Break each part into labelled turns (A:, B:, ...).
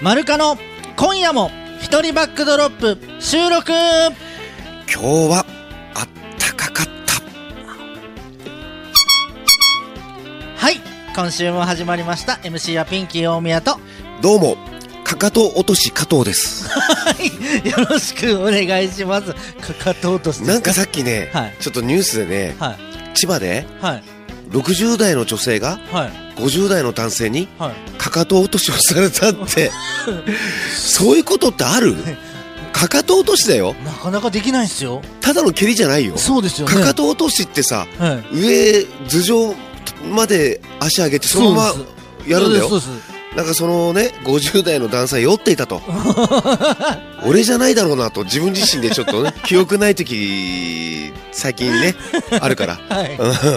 A: マルカの今夜も一人バックドロップ収録。
B: 今日はあったかかった。
A: はい、今週も始まりました。 MC はピンキー大宮と
B: どうもかかと落とし加藤です。
A: はいよろしくお願いします。かかと落とし
B: なんかさっきね、
A: はい、
B: ちょっとニュースでね、
A: はい、
B: 千葉で、
A: はい、
B: 60代の女性が、はい、50代の男性に、はい、かかと落としをされたってそういうことってある？かかと落としだよ。
A: なかなかできないんですよ。
B: ただの蹴りじゃないよ。
A: そうですよね。
B: かかと落としってさ、はい、上頭上まで足上げてそのままやるんだよ。そうです。なんかそのね50代の男性酔っていたと俺じゃないだろうなと自分自身でちょっとね記憶ない時最近ねあるから、はい、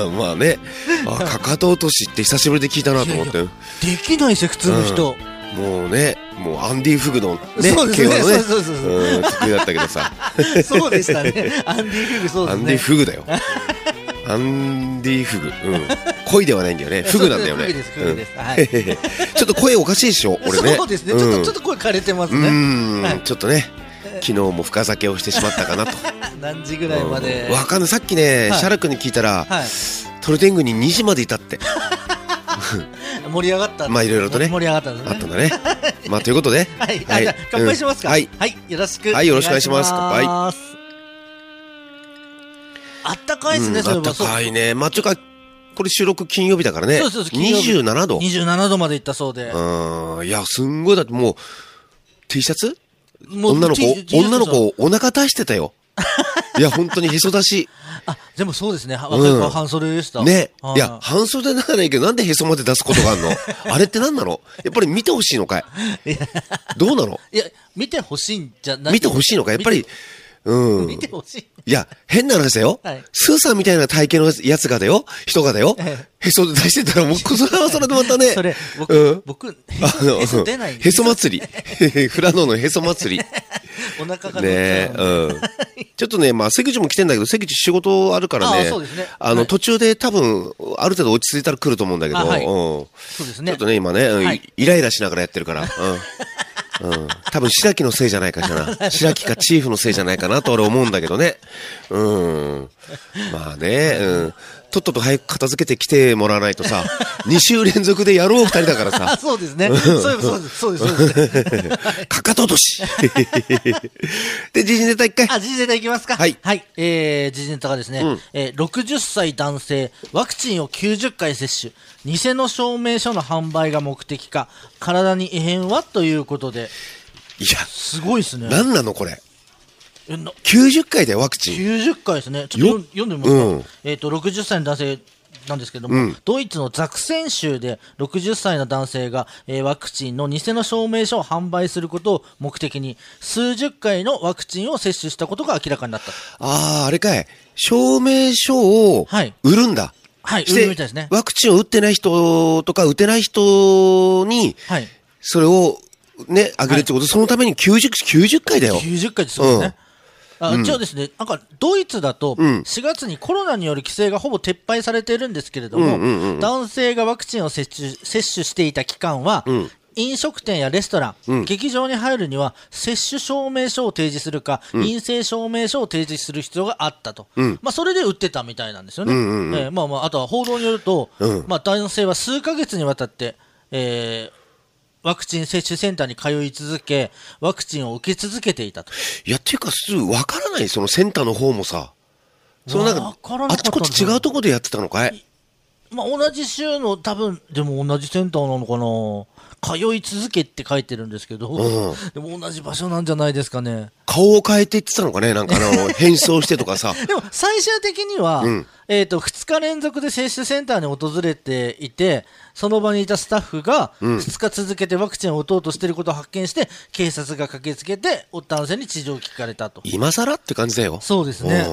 B: まあねかかと落としって久しぶりで聞いたなと思って。
A: できないですよ普通の人、
B: もうねもうアンディ・フグのね
A: 競馬のね
B: 得意だったけどさ
A: そうでしたねアンディ・フグ。そうですね、アンディ・
B: フグだよアンディ・フグ、恋ではないんだよね、フグなんだよね。
A: フグです、はい、
B: ちょっと声おかしいでしょ俺ね。
A: そうですね、ちょっと声枯れてますね。
B: はい、ちょっとね昨日も深酒をしてしまったかなと
A: 何時ぐらいまで、
B: わかんない。さっきね、シャラ君に聞いたら、トルテングに2時までいたって
A: 盛り上がった。
B: まあいろいろとね
A: 盛り上がったんですね。
B: あったんだねまあということで、
A: はい、じゃあ乾杯しますか。はい、よろしく。
B: はい、よろしくお願いします。乾杯。
A: あったかいですね。
B: あったかいね。まあちょっとこれ収録金曜日だからね。そう27度。
A: 27度までいったそうで。
B: いやすんごい。だってもう T シャツ女の子お腹出してたよいや本当にへそ出し。
A: でもそうですね。若い子は半袖でした
B: ね。いや半袖ならいいけどなんでへそまで出すことがあるのあれって何なの？やっぱり見てほしいのかい？どうなの？
A: いや見てほしいんじゃない？
B: 見てほしいのかやっぱり。
A: 見てほしい。
B: いや変な話だよ、スーさんみたいな体型のやつがだよ、人がだよ、へそ出してたらもうそれはそれでまたね。
A: それ僕へそ出ない。
B: へそ祭りフラノのへそ祭り
A: お腹が
B: ね。ちょっとねまあ関口も来てんだけど関口仕事あるからね。途中で多分ある程度落ち着いたら来ると思うんだけど、
A: そうですね。
B: ちょっとね今ねイライラしながらやってるから多分白木のせいじゃないかしらな白木かチーフのせいじゃないかなと俺思うんだけどね。まあね、とっとと早く片付けてきてもらわないとさ2週連続でやろう2人だからさ
A: そうですね。そうです
B: かかと落としで時事ネタ1回。
A: 時事ネタいきますか。はい、時事ネタがですね、60歳男性ワクチンを90回接種、偽の証明書の販売が目的か、体に異変はということで。
B: いや
A: すごいですね。
B: 何なのこれ。90回でワクチン
A: 90回ですね。ちょっと読んでみますか。60歳の男性なんですけども、ドイツのザクセン州で60歳の男性が、ワクチンの偽の証明書を販売することを目的に数十回のワクチンを接種したことが明らかになった。
B: あれかい、証明書を売るんだ。
A: はい、売るみたいですね。
B: ワクチンを打ってない人とか打てない人にそれをねあげるってこと、そのために90回だよ。
A: 90回ですよね。一応ですね、なんかドイツだと4月にコロナによる規制がほぼ撤廃されているんですけれども、男性がワクチンを接種していた期間は、飲食店やレストラン、劇場に入るには接種証明書を提示するか、陰性証明書を提示する必要があったと、それで売ってたみたいなんですよね。あとは報道によると、男性は数ヶ月にわたって、ワクチン接種センターに通い続け、ワクチンを受け続けていたと。
B: いやっていうか分からない、そのセンターの方もさ、そのなんかあっちこっち違うところでやってたのかい。
A: 同じ州の多分でも同じセンターなのかな。通い続けって書いてるんですけど、でも同じ場所なんじゃないですかね。
B: 顔を変えていってたのかね、なんか変装してとかさ
A: でも最終的には、2日連続で接種センターに訪れていて、その場にいたスタッフが2日続けてワクチンを打とうとしていることを発見して、警察が駆けつけて男性に事情を聞かれたと。
B: 今更って感じだよ。
A: そうですね。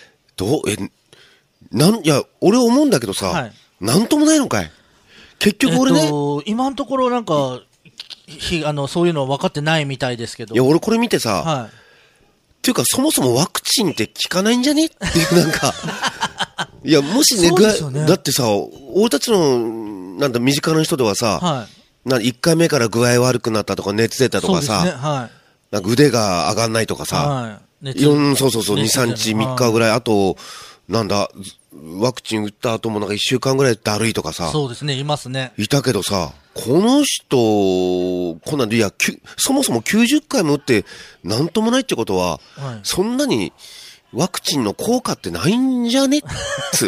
B: いや俺思うんだけどさ、なんともないのかい結局俺ね。
A: 今のところなんかそういうのは分かってないみたいですけど。
B: いや俺これ見てさ、っていうかそもそもワクチンって効かないんじゃねっていうなんかいやもしねだってさ俺たちのなんだ身近な人ではさ、 1回目から具合悪くなったとか熱出たとかさ、
A: そうですね、はい、
B: なんか腕が上がんないとかさ、
A: はい、
B: そう、2、3日、3日ぐらい、あと、なんだ、ワクチン打った後もなんか1週間ぐらいだるいとかさ、
A: そうですね、いますね。
B: いたけどさ、この人、こんなんで、いや、そもそも90回も打って、なんともないってことは、
A: はい、
B: そんなに、ワクチンの効果ってないんじゃねっつ。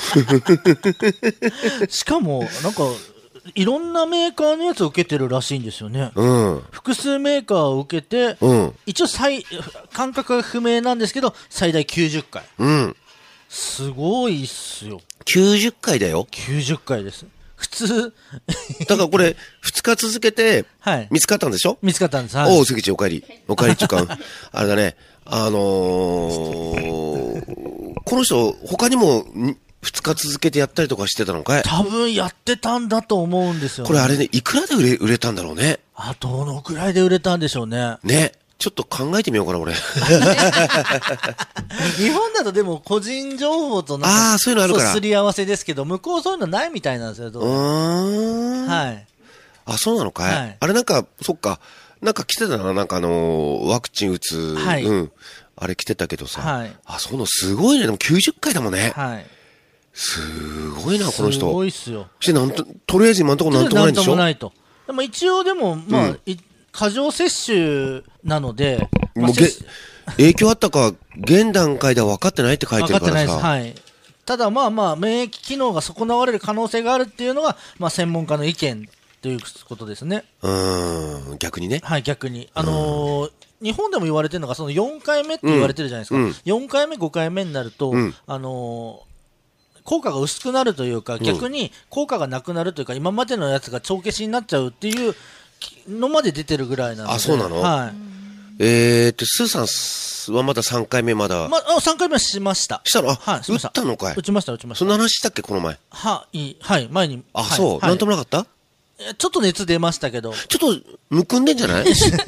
A: しかも、なんか、いろんなメーカーのやつを受けてるらしいんですよね。
B: うん。
A: 複数メーカーを受けて、
B: うん、
A: 一応間隔が不明なんですけど、最大90回。
B: うん。
A: すごいっすよ。
B: 90回だよ。
A: 90回です。普通。
B: だからこれ、2日続けて、見つかったんでしょ？
A: 見つかったんです。はい。
B: おう、関地お帰り。お帰りっていうか、あれだね、この人、他にも、2日続けてやったりとかしてたのかい？
A: 多分やってたんだと思うんですよね。
B: これあれね、いくらで売れたんだろうね。
A: どのくらいで売れたんでしょうね。
B: ね。ちょっと考えてみようかな、俺。
A: 日本だとでも個人情報と
B: なんか、そういうのあるから。
A: すり合わせですけど、向こうそういうのないみたいなんですよ、どうも。はい。
B: あ、そうなのかい？はい、あれなんか、そっか。なんか来てたな、なんかワクチン打つ。はい。うん。あれ来てたけどさ。はい。あ、そのすごいね。でも90回だもんね。はい。すごいな、この人。
A: すごいっすよ。
B: とりあえず今のところなんともないんでしょ？なんともないと。
A: でも一応でも、まあ、過剰摂取なので、
B: もう影響あったか、現段階では分かってないって書いてるからさ。分かってないです。
A: はい。ただまあまあ、免疫機能が損なわれる可能性があるっていうのが、まあ専門家の意見ということですね。
B: 逆にね。
A: はい、逆に。日本でも言われてるのが、その4回目って言われてるじゃないですか。4回目、5回目になると、効果が薄くなるというか、逆に効果がなくなるというか、今までのやつが帳消しになっちゃうっていうのまで出てるぐらいなので。
B: あ、そうなの？はい。スーさんはまだ3回目まだ。
A: 3回目はしました。
B: したの？はい。打ったのかい？
A: 打ちました。
B: そんな話したっけ、この前。
A: はい、前に。
B: あ、そう。なんともなかった？
A: ちょっと熱出ましたけど。
B: ちょっと、むくんでんじゃない？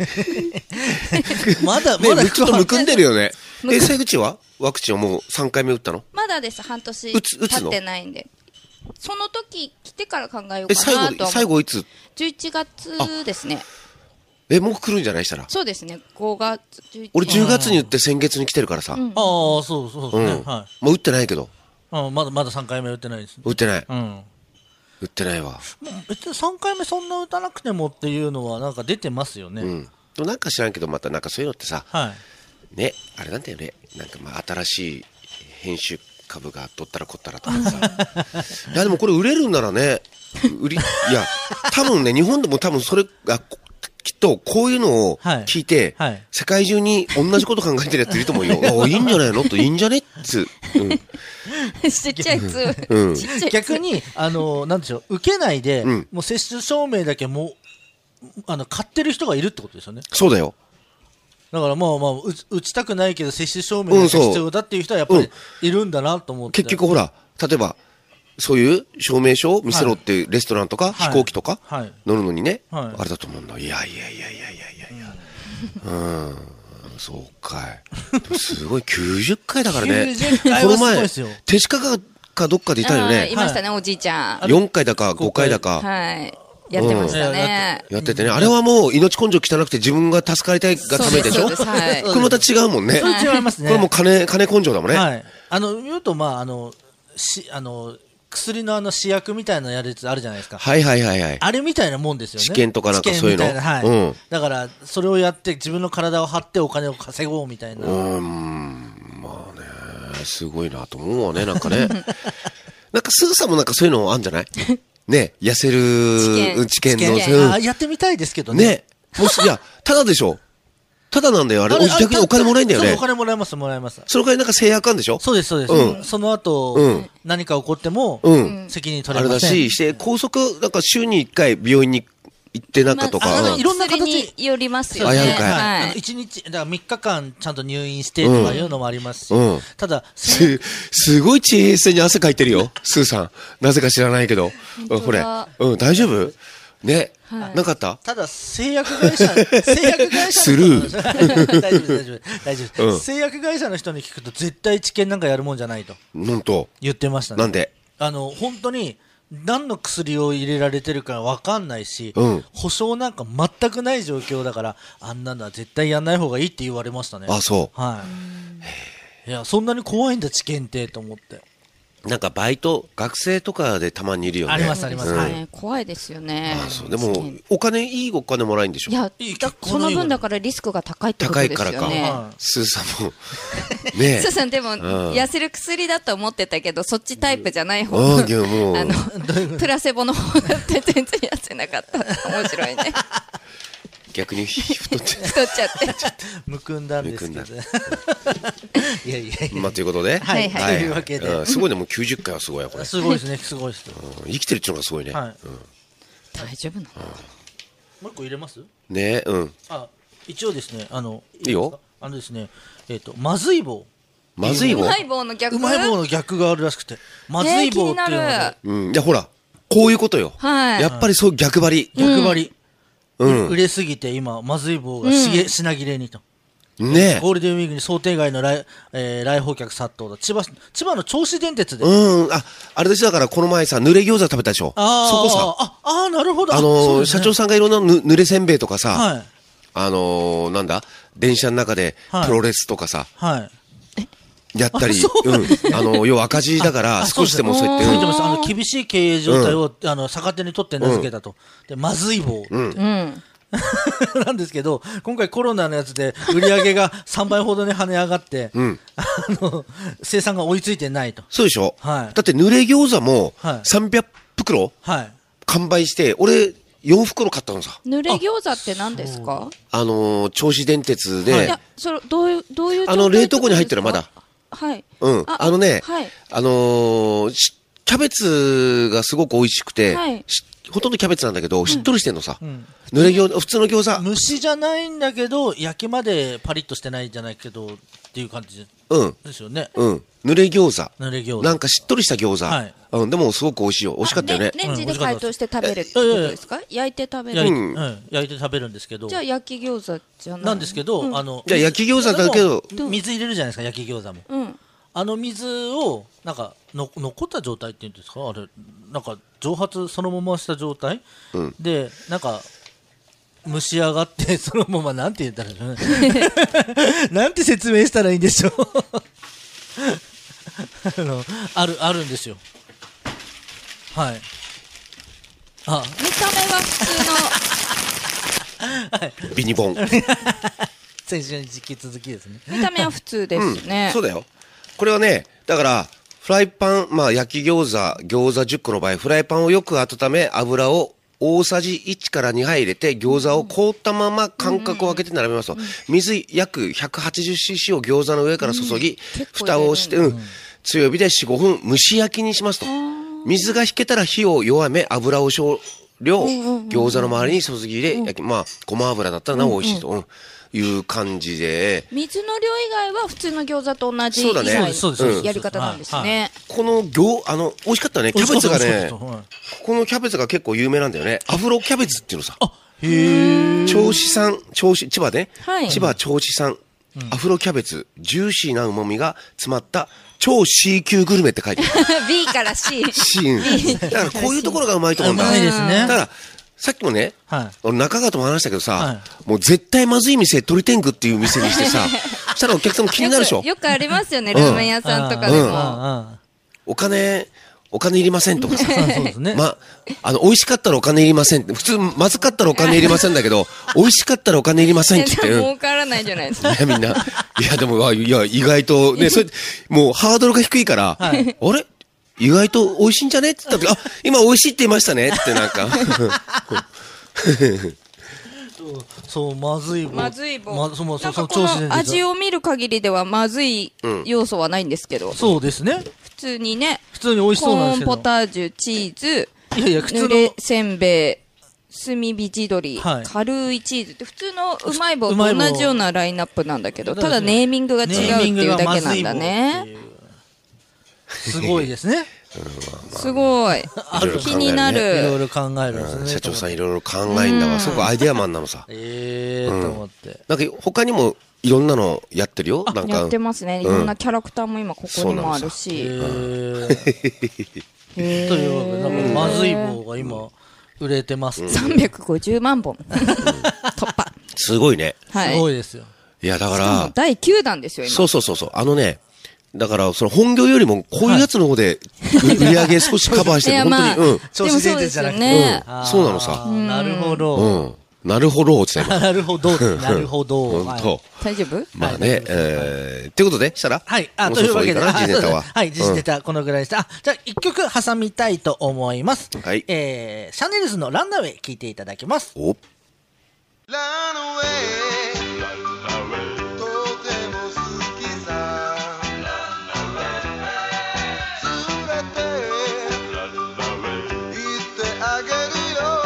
A: まだ、
B: ちょっとむくんでるよね。瀬口はワクチンをもう3回目打ったの？
C: まだです、半年経ってないんで。その時来てから考えようかなと。
B: 最後いつ
C: ？11月ですね。
B: もう来るんじゃないしたら。
C: そうですね、5月、11月。
B: 俺10月に打って先月に来てるからさ。
A: ああ、そうですね。
B: はい。もう打ってないけど。
A: まだ3回目打ってないです。
B: 打ってない。打ってないわ。
A: 別に3回目そんな打たなくてもっていうのはなんか出てますよね。
B: なんか知らんけど、またなんかそういうのってさ、ね、あれなんだよね。なんかまあ新しい編集株が取ったらこったらとかさ。いやでもこれ売れるんならね、いや、多分ね、日本でも多分それが、きっとこういうのを聞いて、世界中に同じこと考えてるやついると思うよ。いいんじゃないのと、いいんじゃねっつ。
C: ちっちゃいつ。
A: 逆に、なんでしょう、受けないで、もう接種証明だけもう、買ってる人がいるってことですよね。
B: そうだよ。
A: だからまあ打ちたくないけど接種証明が必要だっていう人はやっぱりいるんだなと思って。
B: 結局ほら、例えば、そういう証明書を見せろっていうレストランとか飛行機とか乗るのにね、あれだと思うんだ。いや。そうかい。すごい、90回だからね。この前、手近かどっかでいたよね。
C: いましたね、おじいちゃん。
B: 4回だか5回だか。
C: はい。やってましたね。
B: やっててね。あれはもう命根性汚くて自分が助かりたいがためでしょ？これまた違うもんね。
A: 違いますね。
B: これも金根性だもんね。
A: はい。言うと、まあ、薬の試薬みたいなやるやつあるじゃないですか。
B: はい。
A: あれみたいなもんですよね。
B: 試験とかなんかそういうの。
A: はい。だから、それをやって自分の体を張ってお金を稼ごうみたいな。
B: まあね、すごいなと思うわね、なんかね。なんかスーさんもなんかそういうのあるんじゃない？ね、痩せる治験の。
A: やってみたいですけどね。
B: ね。もし、いや、ただでしょ。ただなんだよ、あれ。逆にお金もらえんだよね。
A: お金もらえます。
B: その代わりなんか制約あるんでしょ？
A: そうです。その後、何か起こっても、責任取れません。
B: あれだし、高速、なんか週に1回病院に行ってなんかとか。
C: いろんな形によりますよね。
A: 1日、だから3日間ちゃんと入院してとかいうのもありますし。ただ、
B: すごい地平線に汗かいてるよ、スーさん。なぜか知らないけど。これ。大丈夫？ね。なかった？
A: ただ、製薬会社
B: スルー。
A: 大丈夫。製薬会社の人に聞くと絶対治験なんかやるもんじゃないと。
B: 本当。
A: 言ってましたね。
B: なんで？
A: 本当に、 何の薬を入れられてるか分かんないし、保証なんか全くない状況だから、あんなのは絶対やんない方がいいって言われましたね。
B: あ、そう。
A: はい。いや、そんなに怖いんだ、治験ってと思って。
B: なんかバイト、学生とかでたまにいるよね。
A: ありますあります。はい。
C: 怖いですよね。
B: あ、そう。でも、いいお金もらえるんでしょ。
C: いや、その分だからリスクが高いってことですよね。高いからか。
B: スーさんも、ね。
C: スーさんでも、痩せる薬だと思ってたけど、そそっちタイプじゃない方
B: の。
C: プラセボの方だって全然痩せなかった。面白いね。
B: 逆に太っち
C: ゃって
A: むくんだんですけどいやいや
B: まあということで、
A: はいというわけです
B: ごいね、もう90回はすごいやこれ。
A: すごいですね、すごいです。
B: 生きてるっていうのがすごいね。
C: 大丈夫なの？
A: もう一個入れます？
B: ね、
A: あ、一応ですね、
B: いいよ。
A: ですね、まずい棒。
B: まずい棒。
C: うまい棒の逆。
A: うまい棒の逆があるらしくて、まずい棒っていうのが。
B: いやほら、こういうことよ。やっぱりそう逆張り。
A: 逆張り。売れすぎて今まずい棒が品切れにと。
B: ね、
A: ゴールデンウィークに想定外の来訪客殺到だ。千葉の銚子電鉄で。
B: あれです。だからこの前さ、濡れ餃子食べたでしょ。そこ
A: さ。なるほど。
B: 社長さんがいろんな濡れせんべいとかさ、なんだ、電車の中でプロレスとかさ、やったり、要は赤字だから少しでもそうやっ
A: て、厳しい経営状態を逆手に取って名付けたと。で、まずい棒。なんですけど、今回コロナのやつで売り上げが3倍ほどに跳ね上がって、生産が追いついてないと。
B: そうでしょ。だって濡れ餃子も300袋完売して、俺4袋買ったのさ。
C: 濡れ餃子って何ですか？
B: 銚子電鉄で。
C: いや、どういう
B: 冷凍庫に入ってるまだ。
C: はい。
B: キャベツがすごく美味しくて、ほとんどキャベツなんだけど、しっとりしてんのさ。濡れ餃子、普通の餃子。
A: 蒸しじゃないんだけど、焼きまでパリッとしてないじゃないけど、っていう感じですよね。
B: 濡れ餃子。
A: 濡れ餃子。
B: なんかしっとりした餃子。でもすごく美味しいよ。美味しかったよね。
C: レンジで解凍して食べるってことですか？焼いて食べる。
A: 焼いて食べるんですけど。
C: じゃあ焼き餃子じゃない？
A: なんですけど、
B: じゃあ焼き餃子だけど、
A: 水入れるじゃないですか、焼き餃子も。水を、なんか、残った状態っていうんですか？あれ、なんか、蒸発そのまました状態で、なんか、蒸し上がって、そのまま、なんて言ったらいいのなんて説明したらいいんでしょうあるんですよ。はい。
C: 見た目は普通の。
B: ビニボン。
A: 先週に引き続きですね。
C: 見た目は普通ですね。
B: そうだよ。これはね、だから、フライパン、焼き餃子10個の場合、フライパンをよく温め、油を大さじ1から2杯入れて、餃子を凍ったまま間隔を空けて並べますと。水約 180cc を餃子の上から注ぎ、蓋をして、強火で4、5分蒸し焼きにしますと。水が引けたら火を弱め、油を少量、餃子の周りに注ぎ入れ、ごま油だったらなお美味しいと。いう感じで、
C: 水の量以外は普通の餃子と同じやり方なんですね。
B: この美味しかったね。キャベツがね、ここのキャベツが結構有名なんだよね。アフロキャベツっていうのさ。銚子産、千葉ね。千葉銚子産、アフロキャベツ、ジューシーな旨味が詰まった超 C 級グルメって書いてある。
C: B から C。
B: だからこういうところがうまいと思うんだ。
A: うまいですね。
B: だからさっきもね、俺中川とも話したけどさ、もう絶対まずい店、鳥天狗っていう店にしてさ、そしたらお客さんも気になるでしょ。
C: よくありますよね、ラーメン屋さんとかでも。
B: お金いりませんとかさ。美味しかったらお金いりませんって。普通、まずかったらお金いりませんだけど、美味しかったらお金いりませんって言って。
C: 儲からないじゃないですか。
B: みんな。いや、でも、意外と、ね、それ、もうハードルが低いから、あれ意外と美味しいんじゃねって言った時、今美味しいって言いましたねってなんか。
A: そう、まずい棒。
C: なんかこの味を見る限りではまずい要素はないんですけど。
A: そうですね。
C: 普通にね。
A: 普通に美味しそうなんですけど。
C: コーンポタージュ、チーズ、濡れせんべい、炭火地鶏、軽いチーズって普通のうまい棒と同じようなラインナップなんだけど、ただネーミングが違うっていうだけなんだね。
A: すごいですね。
C: すごい。気になる。
A: いろいろ考えるんですね。
B: 社長さんいろいろ考えんだわ。すごくアイデアマンなのさ。
A: と思って。
B: なんか他にもいろんなのやってるよ。なんか
C: やってますね。いろんなキャラクターも今ここにもあるし。
A: というわけで、なんかまずい棒が今売れてます。
C: 350万本突破。
B: すごいね。
A: すごいですよ。
B: いやだから
C: 第9弾ですよ今。
B: そうだからその本業よりもこういうやつの方で売り上げ少しカバーしてる、本当に
A: 調子出てじゃなくて、
B: そうなのさ。
A: なるほど。
B: なるほどって言った
A: なるほど。なるほど。
C: 大丈夫？
B: まあね、ってことでしたら、
A: はい、というわけで、はい、時事ネタこのぐらいでした。じゃあ一曲挟みたいと思います。はい。シャネルズのランナウェイ聴いていただきます。お。ランナウェイ、とても好きさ。連れて行ってあげるよ。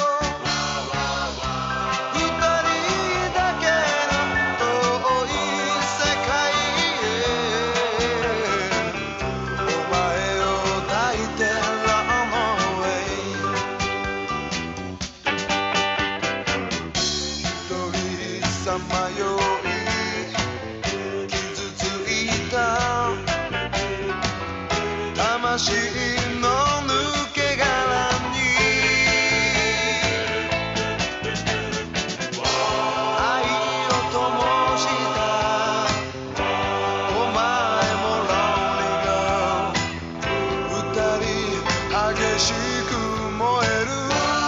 A: 魂の抜け殻に愛を灯したお前もロンリーが二人激しく燃える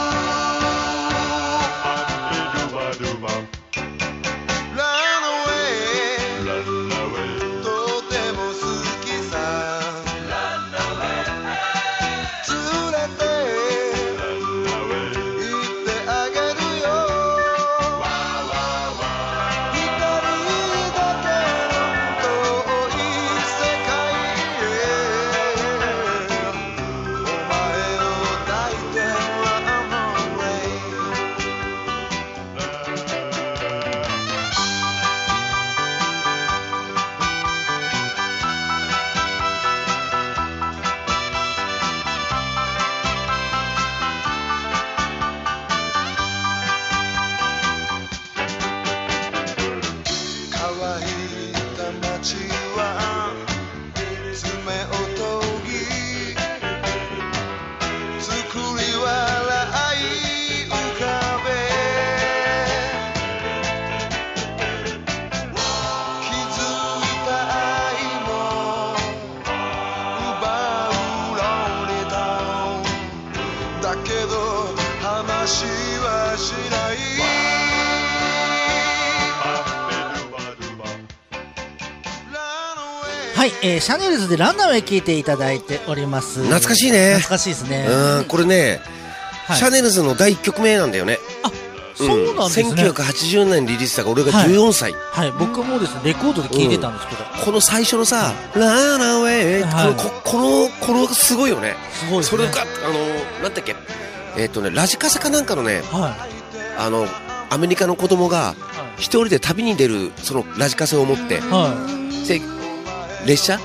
A: はい、シャネルズでランナウェイ聴いていただいております。
B: 懐かしいね。
A: 懐かしいですね。
B: これね、シャネルズの第1曲目なんだよね。
A: あ、そうなんですね。
B: 1980年リリースしたから俺が14歳。
A: はい、僕もですね、レコードで聴いてたんですけど。
B: この最初のさ、ランナウェイ、このすごいよね。
A: すごいですね。
B: それが、なんだっけ、ラジカセかなんかのね、アメリカの子供が一人で旅に出るそのラジカセを持って、で列車、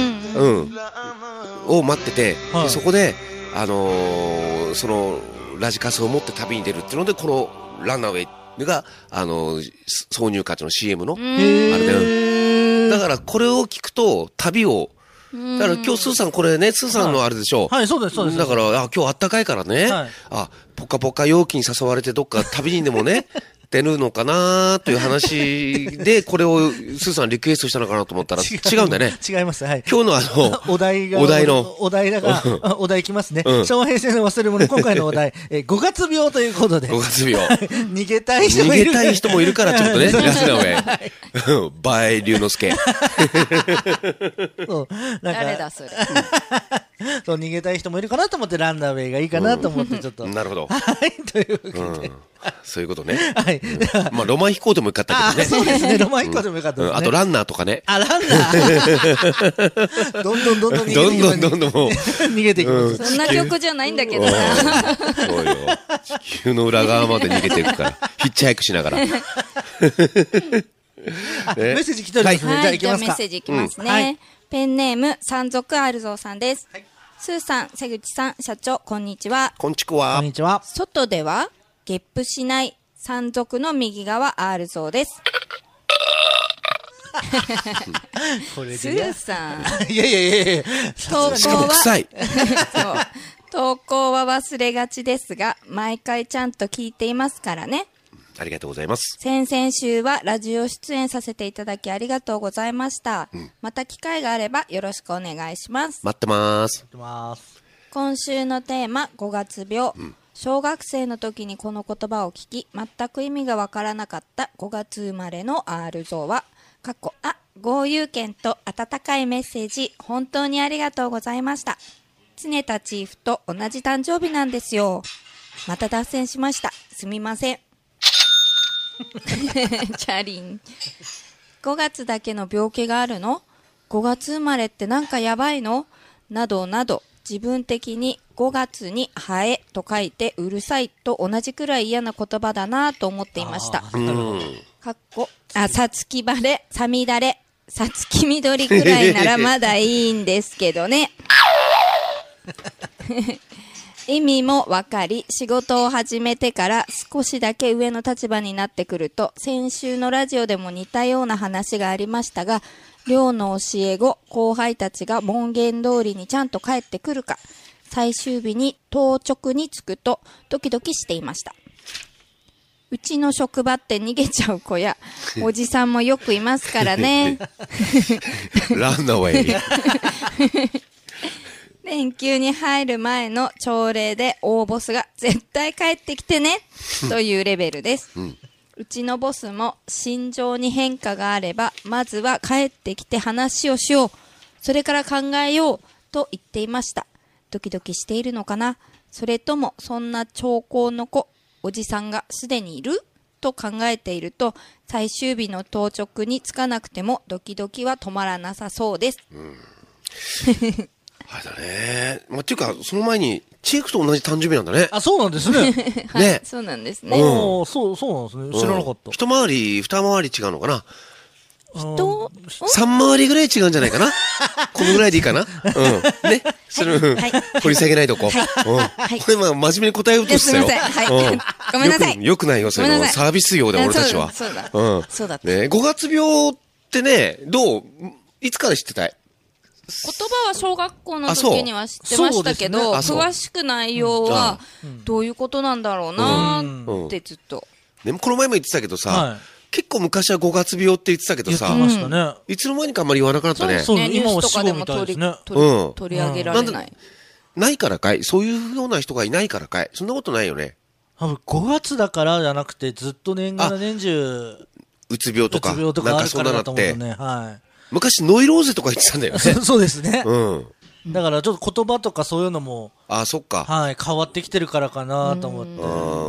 B: を待ってて、そこで、そのラジカセを持って旅に出るっていうので、このランナウェイが挿入歌の CM のあれで、だからこれを聞くと旅を、だから今日スーさんこれね、スーさんのあれでしょ。
A: はい、そうですそうです。
B: だから今日あったかいからね、ポカポカ陽気に誘われてどっか旅にでもね出るのかなという話で、これをスーさんリクエストしたのかなと思ったら違うんだね。
A: 違います。はい。
B: 今日の
A: お題だが、お題いきますね。昭和平成の忘れ物、今回のお題、5月病ということで。
B: 5月病。
A: 逃げたい人もいる。
B: 逃げたい人もいるからちょっとね、ラスナウェイ。バイ龍之介。
C: 誰だそれ。
A: そう、逃げたい人もいるかなと思ってランナウェイがいいかなと思ってちょっと。
B: なるほど。
A: はい、というわけで。
B: そういうことね。はい。まあ、ロマン飛行でもよかったけどね。
A: そうですね、ロマン飛行でもよかったですね。
B: あと、ランナーとかね。
A: ランナーどんどん逃げていきます。
C: そんな曲じゃないんだけどな。
B: そうよ。地球の裏側まで逃げていくから。ヒッチハイクしながら。
A: メッセージ来ておりますね。じゃあ行きますか。
C: メッセージいきますね。ペンネーム、山賊アルゾーさんです。スーさん、瀬口さん、社長、こんにちは。
B: こんちくわ。
A: こんにちは。
C: 外では、ゲップしない山賊の右側 R ゾーです。
A: これで
C: スーさん。
A: いやいやいやいや、
C: 投稿は、
B: 臭い。
C: そう。投稿は忘れがちですが、毎回ちゃんと聞いていますからね。
B: ありがとうございます。
C: 先々週はラジオ出演させていただきありがとうございました。また機会があればよろしくお願いします。
B: 待ってます。
C: 今週のテーマ、5月病。小学生の時にこの言葉を聞き、全く意味がわからなかった5月生まれの R ゾウは、豪遊券と温かいメッセージ、本当にありがとうございました。常田チーフと同じ誕生日なんですよ。また脱線しました。すみません。チャリン。5月だけの病気があるの？ 5 月生まれってなんかやばいの？などなど、自分的に5月にハエと書いてうるさいと同じくらい嫌な言葉だなと思っていました。さつき晴れ、さみだれ、さつき緑くらいならまだいいんですけどね。意味もわかり、仕事を始めてから少しだけ上の立場になってくると、先週のラジオでも似たような話がありましたが、寮の教え子、後輩たちが門限通りにちゃんと帰ってくるか、最終日に当直に着くとドキドキしていました。うちの職場って逃げちゃう子やおじさんもよくいますからね。
B: ランナウェイ。
C: 連休に入る前の朝礼で大ボスが絶対帰ってきてねというレベルです。うちのボスも心情に変化があればまずは帰ってきて話をしよう、それから考えようと言っていました。ドキドキしているのかな、それともそんな兆候の子おじさんがすでにいると考えていると、最終日の当直に着かなくてもドキドキは止まらなさそうです。
B: あれだね。っていうか、その前に、チーフと同じ誕生日なんだね。
A: あ、そうなんですね。
C: はい、ね。そうなんですね。
A: そうなんですね。知らなかった。
B: 一回り、二回り違うのかな。
C: 三
B: 回りぐらい違うんじゃないかな。このぐらいでいいかな。ね。それ、掘り下げないとこ。これ、真面目に答えようとしてたよ。
C: ごめんなさい。
B: よくないよ、それのサービス業で、俺たちは。
C: そうだ。そうだ。
B: ね、5月病ってね、いつから知ってたい？
C: 言葉は小学校の時には知ってましたけど、詳しく内容はどういうことなんだろうなってずっと。
B: でもこの前も言ってたけどさ、結構昔は5月病って言ってたけどさ、いつの間にかあんまり言わなくなったね。
C: そうですね。ニュースとかでも取り上げられない。
B: ないからかい？そういうような人がいないからかい？そんなことないよね。
A: 5月だからじゃなくて、ずっと年がら年中、
B: うつ病とか、なんかそんなのって。昔ノイローゼとか言ってたんだよね。
A: そうですね。だからちょっと言葉とかそういうのも、
B: そっか。
A: はい、変わってきてるからかなと思って。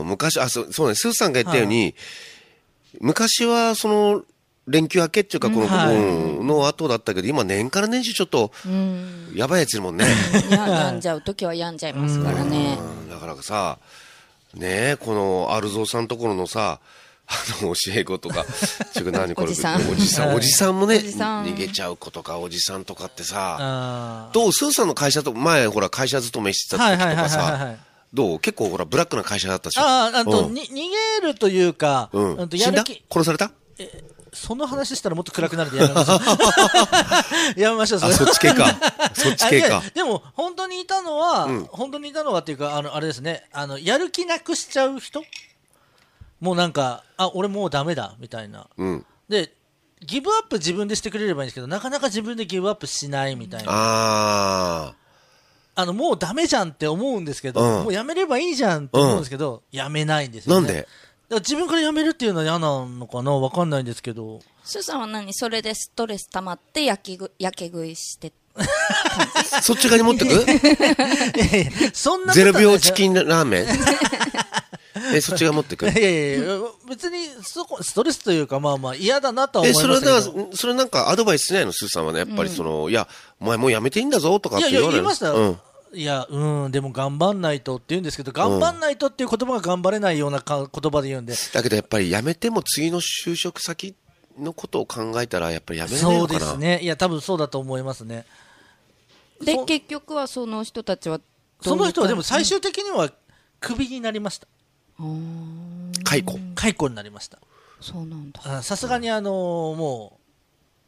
B: 昔、そうね、スーさんが言ったように、昔はその、連休明けっていうか、この、の後だったけど、今年から年中ちょっと、やばいやついるもんね。
C: 病んじゃう時は病んじゃいますからね。
B: だからさ、ねこの、アルゾーさんところのさ、教え子とか、何これ、おじさんもね、逃げちゃう子とか、おじさんとかってさ、どうスーさんの会社と、前、ほら、会社勤めしてた時とかさ、どう結構、ほら、ブラックな会社だったし。
A: 逃げるというか、
B: 死んだ？殺された？
A: その話したらもっと暗くなるんでやめましょう。やめましょう、
B: そっち系か。そっち系か。
A: でも、本当にいたのはっていうか、あれですね、やる気なくしちゃう人？もうなんか、俺もうダメだ、みたいな。で、ギブアップ自分でしてくれればいいんですけど、なかなか自分でギブアップしないみたいな。もうダメじゃんって思うんですけど、もうやめればいいじゃんって思うんですけど、やめないんですよね。
B: なんで？
A: 自分からやめるっていうのは嫌なのかな、わかんないんですけど。
C: スーさんはそれでストレス溜まってやけ食いして
B: そっち側に持ってく？
A: そんな
B: 0秒チキンラーメンそっちが持ってくる。
A: いや別にストレスというか、まあまあ嫌だなとは思いますけど。
B: それなんかアドバイスしないの、スーさんはね。やっぱりいや、お前もうやめていいんだぞとかって言わないの？
A: 言いましたよ。いや、でも頑張んないとって言うんですけど、頑張んないとっていう言葉が頑張れないような言葉で言うんで。
B: だけどやっぱりやめても次の就職先のことを考えたらやっぱりやめないのかな。
A: そうですね。いや、多分そうだと思いますね。
C: で、結局はその人たちは
A: その人はでも最終的にはクビになりました。
B: 解雇
A: になりました。
C: そうなんだ。
A: さすがにも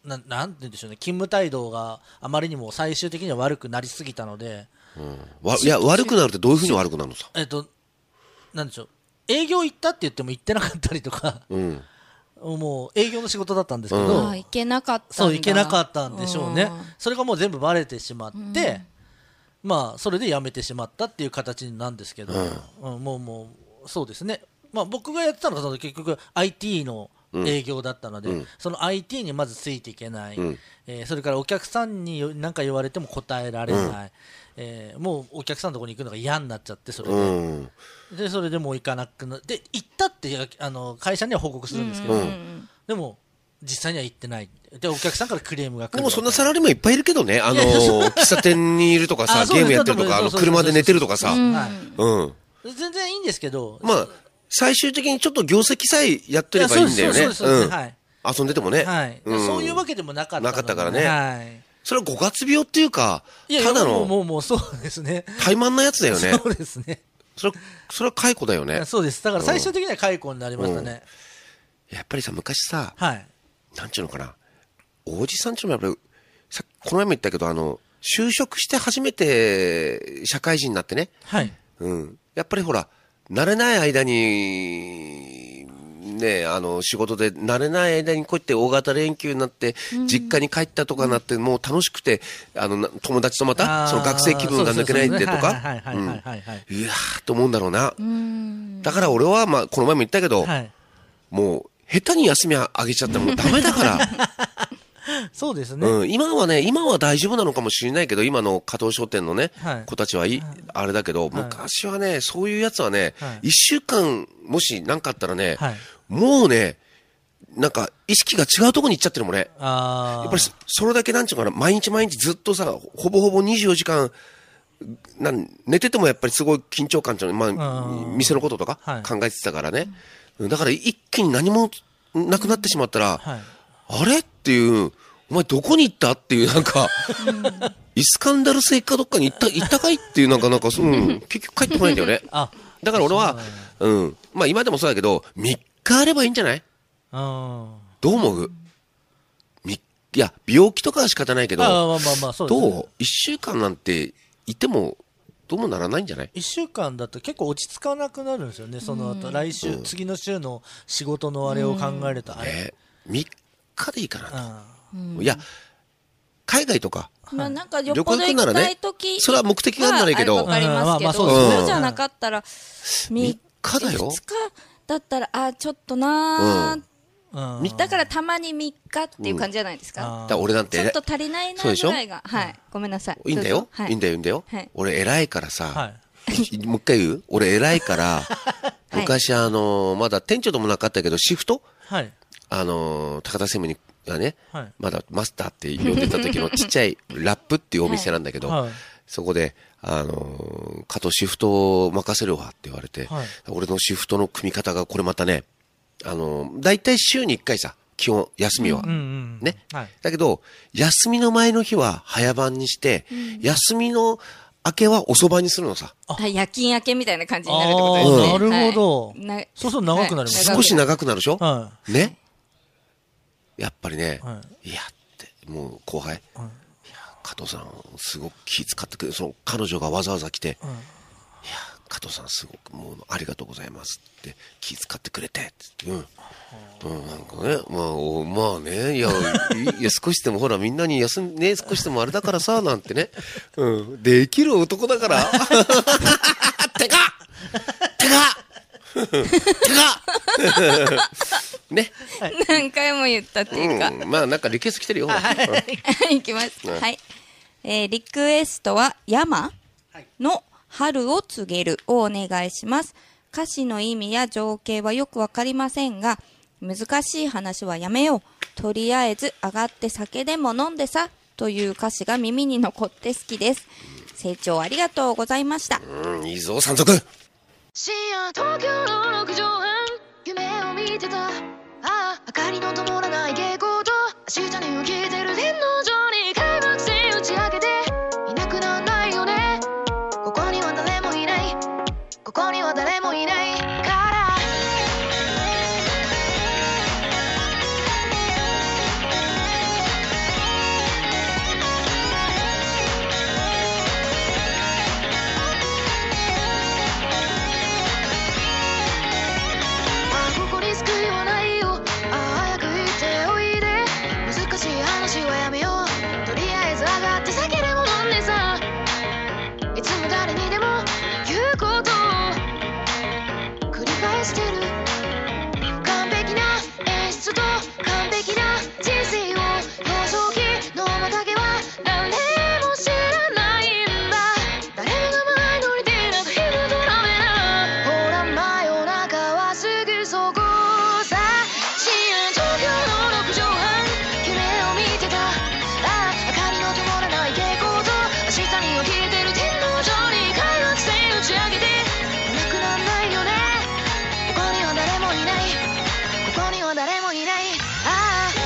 A: なんて言うんでしょうね、勤務態度があまりにも最終的には悪くなりすぎたので、
B: いや、悪くなるってどういうふうに悪くなるのさ。
A: なんでしょう、営業行ったって言っても行ってなかったりとか、もう営業の仕事だったんですけど、
C: 行けなかったんだ。
A: そう、行けなかったんでしょうね。それがもう全部バレてしまって、まあ、それで辞めてしまったっていう形なんですけど、もう、そうですね。まあ、僕がやってたのが結局 IT の営業だったので、その IT にまずついていけない、それからお客さんに何か言われても答えられない、もうお客さんのところに行くのが嫌になっちゃって、それで、それでもう行かなくなって、行ったって会社には報告するんですけど、でも実際には行ってない。で、お客さんからクレームが来る。
B: もうそんなサラリーマンいっぱいいるけどね、喫茶店にいるとかさ、ゲームやってるとか、車で寝てるとかさ。
A: 全然いいんですけど。
B: まあ、最終的にちょっと業績さえやってればいいんだよね。遊んでてもね。
A: そういうわけでもなかった。
B: なかったからね。それは5月病っていうか、ただの、
A: もうそうですね。
B: 怠慢なやつだよね。
A: そうですね。
B: それは解雇だよね。
A: そうです。だから最終的には解雇になりましたね。
B: やっぱりさ、昔さ、なんちゅうのかな、おじさんちゅうのもやっぱり、この前も言ったけど、就職して初めて社会人になってね。やっぱりほら、慣れない間に、ね、仕事で慣れない間にこうやって大型連休になって、実家に帰ったとかなって、もう楽しくて、友達とまた、その学生気分が抜けないんでとか、うわーと思うんだろうな。だから俺は、まあ、この前も言ったけど、もう、下手に休みあげちゃったらもうダメだから。
A: そうですね。
B: 今は大丈夫なのかもしれないけど、今の加藤商店のね、子たちはあれだけど、昔はね、そういうやつはね、1週間、もし何かあったらね、もうね、なんか意識が違うところに行っちゃってるもんね。やっぱりそれだけなんちゅうかな、毎日ずっとさ、ほぼほぼ24時間、寝ててもやっぱりすごい緊張感ちゃう、まあ、店のこととか考えてたからね。だから一気に何もなくなってしまったら、あれっていう、お前どこに行ったっていう、なんか、イスカンダル星かどっかに行ったかいっていう、なんか、結局帰ってこないんだよね。だから俺は、まあ今でもそうだけど、3日あればいいんじゃない？どう思う？いや、病気とかは仕方ないけど、どう ?1 週間なんていても、どうもならないんじゃない？
A: 1 週間だと結構落ち着かなくなるんですよね、その後、次の週の仕事のあれを考えると、
B: 3日でいいかなと。いや、海外とか、
C: なんか旅行で行きたいとき、
B: それは目的があるならいいけど、
C: わかりますけど、そうじゃなかったら、
B: 3日だよ。
C: 2日だったら、ちょっとなー、だからたまに3日っていう感じじゃないですか。
B: 俺なんて、
C: ちょっと足りないなぐらいが、ごめんなさい。
B: いいんだよ。いいんだよ。俺偉いからさ、もう一回言う？俺偉いから、昔まだ店長でもなかったけど、シフト高田専務にがね、まだマスターって呼んでた時のちっちゃいラップっていうお店なんだけど、そこで、加藤シフトを任せるわって言われて、俺のシフトの組み方がこれまたね、だいたい週に1回さ、基本休みは。ね。だけど、休みの前の日は早番にして、休みの明けは遅番にするのさ。
C: 夜勤明けみたいな感じになるってことですね。
A: なるほど。そうすると長くなります。
B: 少し長くなるでしょ？ね。やっぱりね、いやって、もう後輩、いや、加藤さん、すごく気遣ってくれる、彼女がわざわざ来て、いや、加藤さん、すごくもうありがとうございますって気遣ってくれて、なんかね、まあね、いや、少しでもほら、みんなに休んね、少しでもあれだからさ、なんてね、できる男だから、てかね。
C: 何回も言ったっていうか。
B: まあなんかリクエスト来てるよ。
C: いきます。はい。リクエストは山の春を告げるをお願いします。歌詞の意味や情景はよくわかりませんが、難しい話はやめよう。とりあえず上がって酒でも飲んでさという歌詞が耳に残って好きです。成長ありがとうございました。
B: いいぞ山賊。
D: 深夜東京の6畳半夢を見てた明かりの灯らない蛍光と明日に浮き出る天の上に開幕戦打ち明けていなくならないよねここには誰もいないここには誰もいないからって酒でも飲んでさ、いつも誰にでも言うことを繰り返してる。完璧な演出と完璧な人生を、幼少期のまたげは誰も知らないんだ。誰もが前乗りでなんか昼とラメな。ほら真夜中はすぐそこさ。深夜東京の6畳半、夢を見てた。ああ明かりの灯らない蛍光灯、明日に起きてる天皇上に開幕戦打ち上げてなくなんないよね。ここには誰もいない、ここには誰もいない。ああ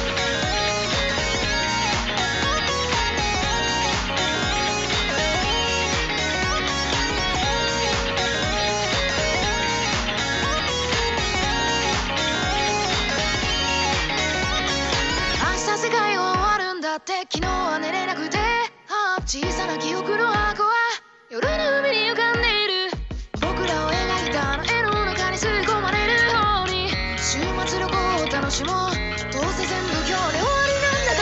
D: 明日世界は終わるんだって、昨日は寝れなくて、小さな記憶の箱は夜の海に浮かんでいる。僕らを描いたあの絵の中に吸い込まれるように、週末旅行を楽しもう、どうせ全部今日で終わりなんだから。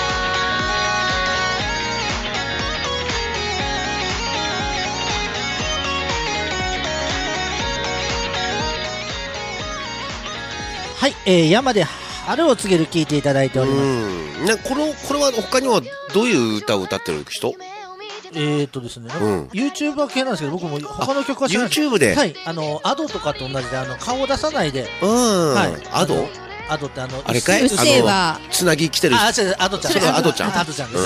A: はい、山で春を告げる聞いていただいております。
B: これは他にはどういう歌を歌ってる人？
A: ですね、YouTuber 系なんですけど、僕も他の曲は知らない。
B: YouTube で、
A: はい、アドとかと同じで顔を出さないで、
B: はい、アドってあれかい？つなぎ来てる。
A: あ、違う、アドちゃん。
B: それはアドちゃん。
A: アドちゃんです。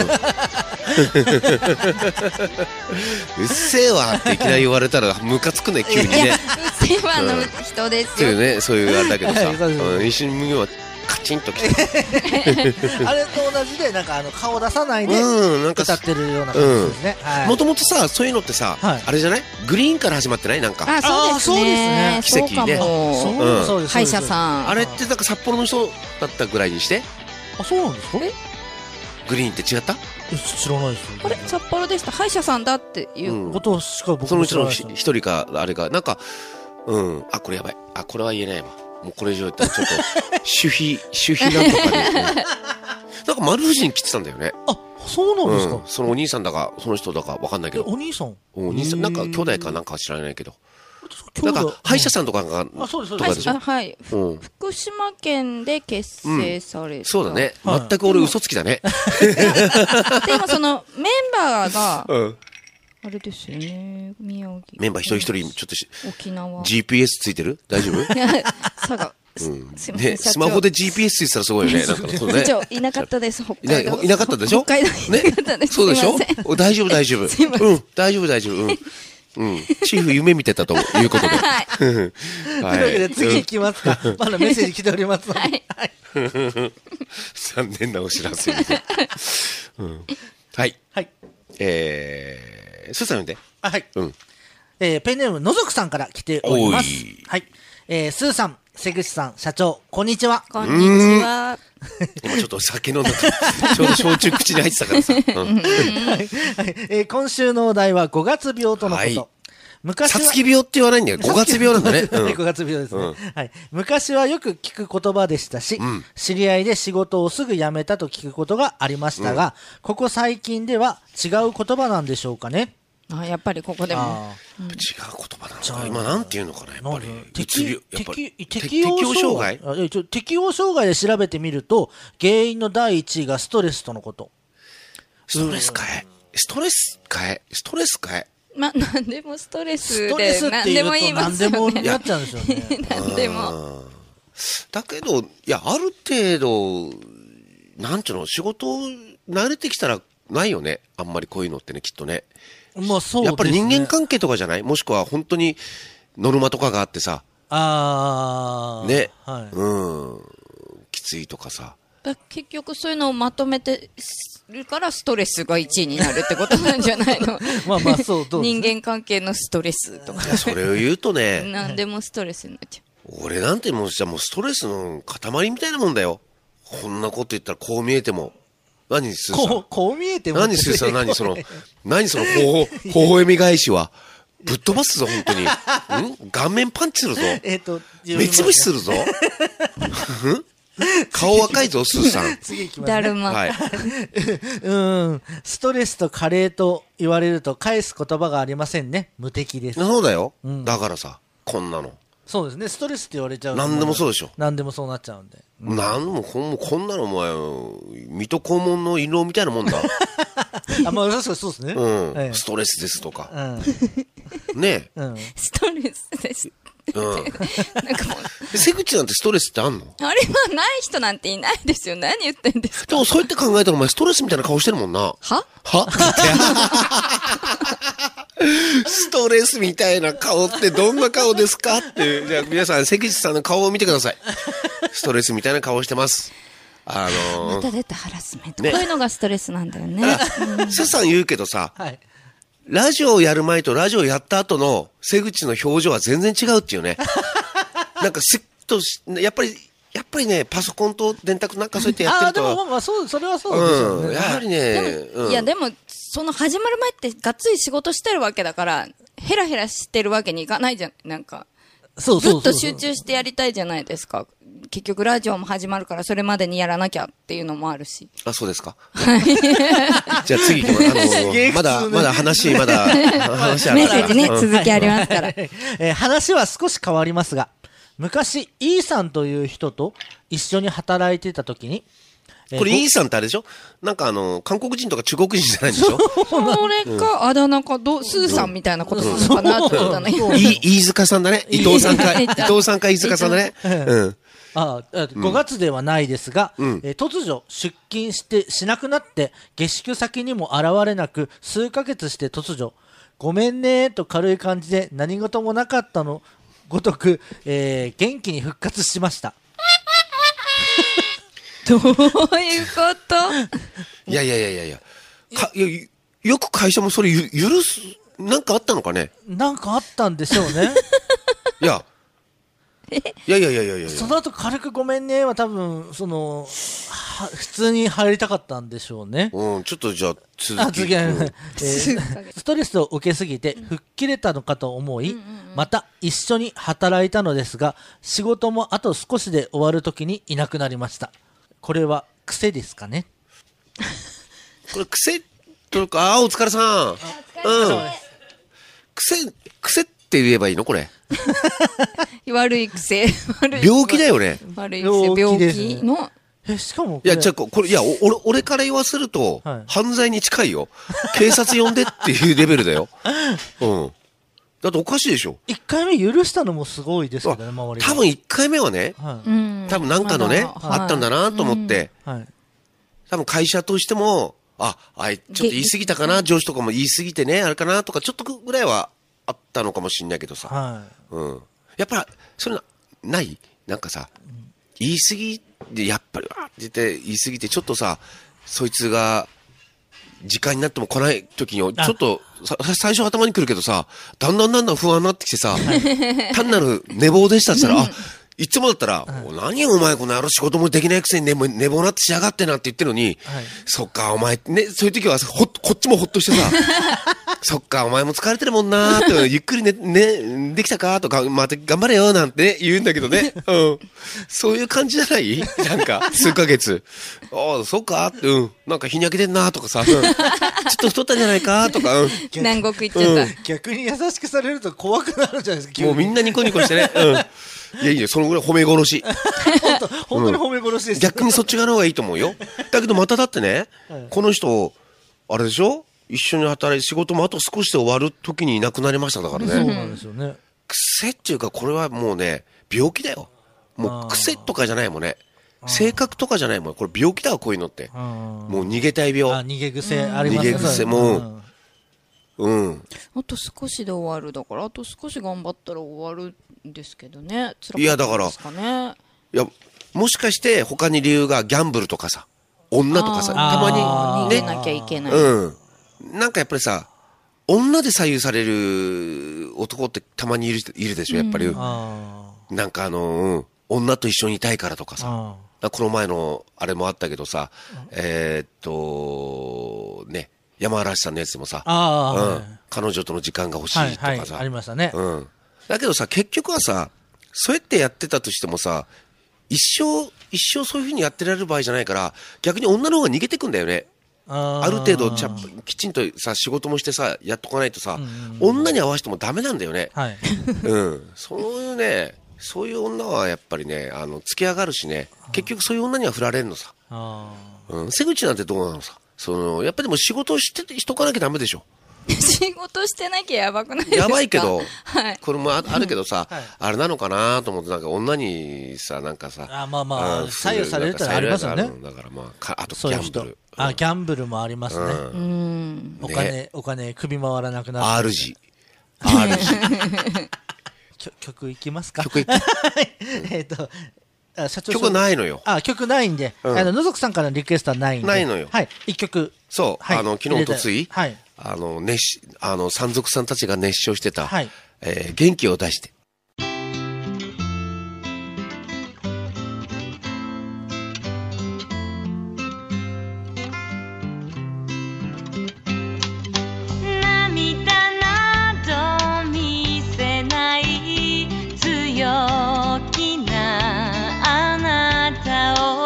B: うっせえわっていきなり言われたらムカつくね、急にね。
C: うっせえわの人ですよ。
B: そういうね、そういうあれだけどさ、一瞬無業はカチンときて。
A: あれと同じで、なんか顔出さないで歌ってるような感じですね。
B: もともとさ、そういうのってさ、あれじゃない？グリーンから始まってない？なんか。
C: あ、そうですね。
B: 奇跡ね。
C: そうです。歯医者さん。
B: あれってなんか札幌の人だったぐらいにして。
A: あ、そうなんですか？
B: グリーンって違った？
A: 知らないですよ。
C: あれ札幌でした。歯医者さんだっていう
A: ことしか僕
B: そのうちの一人かあれがなんか、あ、これやばい。あ、これは言えないわ。もうこれ以上言ったらちょっと守秘なんとかで、なんか丸藤に来てたんだよね。
A: あ、そうなんですか。
B: そのお兄さんだかその人だかわかんないけど。
A: お兄さん
B: なんか兄弟かなんかは知らないけど。なんか歯医者さんとかが
A: そうです
B: でしょ。
C: はい。福島県で結成された。
B: そうだね。全く俺嘘つきだね。
C: でもそのメンバーがあれですよね。宮城。
B: メンバー一人一人ちょっと
C: 沖縄。
B: GPS ついてる？大丈夫？
C: 佐賀。すいません。
B: スマホで GPS ついてたらすごいよね。なんかそうね。
C: いなかったです。北海道。
B: いなかったでしょ？
C: 北海道いなかったです。
B: そうでしょ？大丈夫大丈夫。大丈夫大丈夫。チーフ夢見てたということで。はい。
A: というわけで次行きますか。まだメッセージ来ておりますので。はい。
B: 残念なお知らせ。はい。
A: はい。
B: スーさん読んで。
A: はい。ペンネームのぞくさんから来ております。はい。スーさん、瀬口さん、社長、こんにちは。
C: こんにちは。
B: 今ちょっと酒飲んだと、ちょうど焼酎口に入ってたからさ。
A: 今週のお題は5月病とのこと。
B: 昔は。さつき病って言わないんだよ。5月病なんだね。
A: 5月病ですね。はい。昔はよく聞く言葉でしたし、知り合いで仕事をすぐ辞めたと聞くことがありましたが、ここ最近では違う言葉なんでしょうかね。
C: やっぱりここでも。
B: 違う言葉なんだ。今なんていうのかな、やっぱり。
A: 適応障害適応障害で調べてみると、原因の第一位がストレスとのこと。
B: ストレスかい
C: なんでもストレスで。
A: ストレスって言うと何でもなっちゃうんですよね。
C: 何でも。
B: だけど、いや、ある程度、なんちゅうの、仕事慣れてきたらないよね。あんまりこういうのってね、きっとね。
A: まあそうですね。
B: やっぱり人間関係とかじゃない？もしくは本当にノルマとかがあってさ。ね。
A: はい。
B: きついとかさ。
C: 結局そういうのをまとめてるからストレスが1位になるってことなんじゃないの？
A: まあそうどう
C: 人間関係のストレスとか。
B: それを言うとね。
C: 何でもストレスになっちゃ
B: う。俺なんてもうじゃもうストレスの塊みたいなもんだよ。こんなこと言ったらこう見えても。何するさん
A: こう見えても
B: 何するさん何その微笑み返しはぶっ飛ばすぞ本当に顔面パンチするぞ目つぶしするぞ顔赤いぞ、スーさん。
A: 次行きます、ね。
C: だるま。
B: はい。
A: ストレスと加齢と言われると返す言葉がありませんね。無敵です。
B: そうだよ。だからさ、こんなの。
A: そうですね。ストレスって言われちゃうと。
B: 何でもそうでしょ。
A: 何でもそうなっちゃうんで。
B: なんもこんなのお前、水戸黄門の犬みたいなもんだ。
A: まあ確かにそうですね。
B: ストレスですとか。ねえ。
C: ストレスです。なんかも
B: う。瀬口なんてストレスってあんの？
C: あれはない人なんていないですよ。何言ってんですか？
B: でもそうやって考えたらお前ストレスみたいな顔してるもんな。
C: は
B: ストレスみたいな顔ってどんな顔ですかって。じゃあ皆さん、瀬口さんの顔を見てください。ストレスみたいな顔してます。
C: また出たハラスメント。こういうのがストレスなんだよね。
B: スーさん言うけどさ、ラジオをやる前とラジオやった後の瀬口の表情は全然違うっていうね。なんかスッとやっぱりね、パソコンと電卓なんかそうやってやってると。
A: でもまあそれはそうですよね。
B: やはりね。
C: いやでも、その始まる前ってがっつり仕事してるわけだから、ヘラヘラしてるわけにいかないじゃん。なんか、ずっと集中してやりたいじゃないですか。結局ラジオも始まるからそれまでにやらなきゃっていうのもあるし。
B: あ、そうですか。じゃあ次行きます。まだ話ある。
C: メッセージね、続きありますから。
A: 話は少し変わりますが、昔、イーさんという人と一緒に働いてた時に、
B: これイーさんってあれでしょ？なんか韓国人とか中国人じゃないんでしょ？
C: それか、あだ名か、スーさんみたいなことなのかなと思ったね。
B: 飯塚さんだね。伊藤さんか飯塚さんだね。
A: 5月ではないですが、突如出勤しなくなって下宿先にも現れなく、数ヶ月して突如ごめんねーと軽い感じで何事もなかったのごとく、元気に復活しました。
C: どういうこと？
B: いやよく会社もそれ許すなんかあったのかね？
A: なんかあったんでしょうね。
B: いや
A: その後軽くごめんねは多分普通に入りたかったんでしょうね。
B: ちょっとじゃあ続き。
A: ストレスを受けすぎて吹っ切れたのかと思い、また一緒に働いたのですが、仕事もあと少しで終わる時にいなくなりました。これは癖ですかね？
B: これ癖とか、お疲れさん。癖って言えばいいのこれ？
C: 悪い癖。
B: 病気だよね。
C: 悪い癖、病気の。
A: しかも
B: これ。俺から言わせると、犯罪に近いよ。警察呼んでっていうレベルだよ。だっておかしいでしょ。
A: 1回目許したのもすごいですけどね、周りが。
B: 多分1回目はね、多分なんかのね、あったんだなと思って、多分会社としても、ちょっと言い過ぎたかな、上司とかも言い過ぎてね、あれかなとか、ちょっとぐらいはあったのかもしれないけどさ。やっぱり、それないなんかさ、言い過ぎで、やっぱり、言い過ぎて、ちょっとさ、そいつが、時間になっても来ない時に、ちょっと、最初頭に来るけどさ、だんだん不安になってきてさ、単なる寝坊でしたって言ったら、いつもだったら、何お前この野郎仕事もできないくせに寝坊なってしやがってなって言ってるのに、そっかお前、ね、そういう時はこっちもほっとしてさ、そっかお前も疲れてるもんなーって、ゆっくりできたかとか、また頑張れよなんて言うんだけどね。そういう感じじゃないなんか、数ヶ月。そっかって、なんか日に焼けてんなーとかさ、ちょっと太ったんじゃないかとか、
C: 南国行っちゃった。
A: 逆に優しくされると怖くなるじゃないですか。
B: もうみんなニコニコしてね。いや、そのぐらい褒め殺し。
A: 本当に褒め殺しです。
B: 逆にそっち側の方がいいと思うよ。だけどまただってね、この人、あれでしょ？一緒に働いて仕事もあと少しで終わる時にいなくなりましただからね。
A: そうなんですよね。
B: 癖っていうかこれはもうね、病気だよ。もう癖とかじゃないもんね。性格とかじゃないもん。これ病気だわ、こういうのって。もう逃げたい病。
A: 逃げ癖ありますね。
B: 逃げ癖も
C: あと少しで終わるだから、あと少し頑張ったら終わるんですけどね。
B: いやだから、いやもしかして他に理由がギャンブルとかさ、女とかさ、たまに
C: 逃げなきゃいけない。
B: なんかやっぱりさ、女で左右される男ってたまにいるでしょ、やっぱり。なんか女と一緒にいたいからとかさ。この前のあれもあったけどさ、ね、山嵐さんのやつでもさ、彼女との時間が欲しいとかさ。
A: ありましたね。
B: だけどさ、結局はさ、そうやってやってたとしてもさ、 一生そういう風にやってられる場合じゃないから、逆に女の方が逃げてくんだよね。ある程度きちんとさ、仕事もしてさ、やっとかないとさ、女に合わせてもダメなんだよね。はい。そういう女はやっぱりね、付き上がるしね、結局そういう女には振られるのさ。瀬口なんてどうなのさ。やっぱりでも仕事をしとかなきゃダメでしょ。
C: 仕事してなきゃやばくないですか？
B: やばいけど、はい、これもあるけどさ、はい、あれなのかなと思って、なんか女にさ、なんかさ、
A: 左右されるってのありますよね。
B: だからあとギャンブル。
A: ギャンブルもありますね。お金首回らなくなる。
B: RG。
A: 曲いきますか？
B: 曲
A: 曲
B: ないのよ。
A: 曲ないんで、のぞくさんからのリクエストはないんで。
B: ないのよ。
A: はい、一曲。
B: そう、昨日おとつい、はい、山賊さんたちが熱唱してた、はい、元気を出して。
D: 涙など見せない強気なあなたを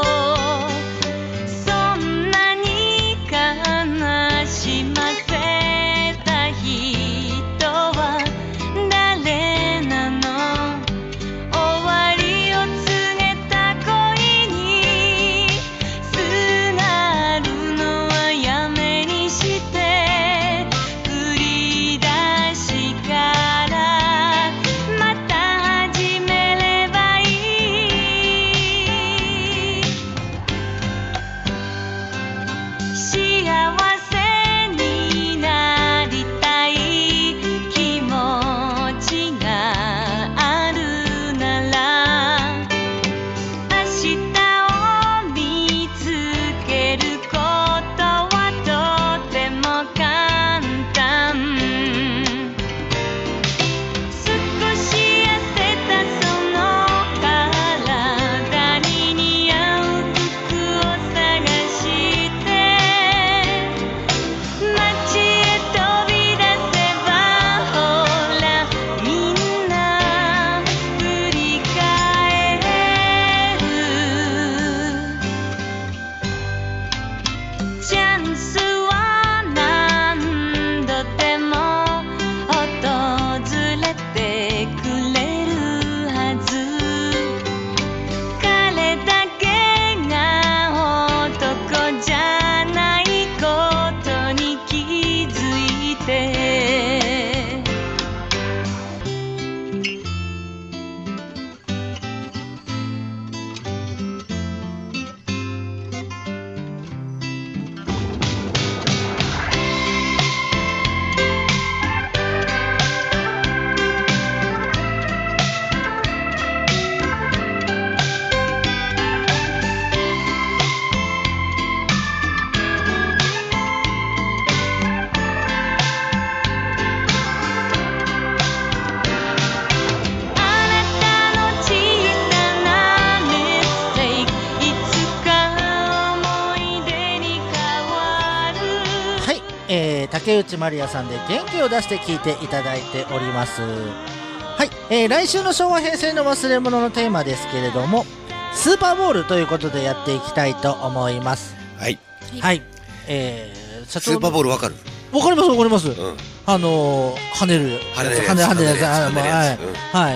A: 竹内まりやさんで元気を出して聞いていただいております。はい、来週の昭和平成の忘れ物のテーマですけれども、スーパーボールということでやっていきたいと思います。
B: はい、
A: はい、
B: スーパーボールわかる？
A: わかりますわかります、跳ねるやつ、はい、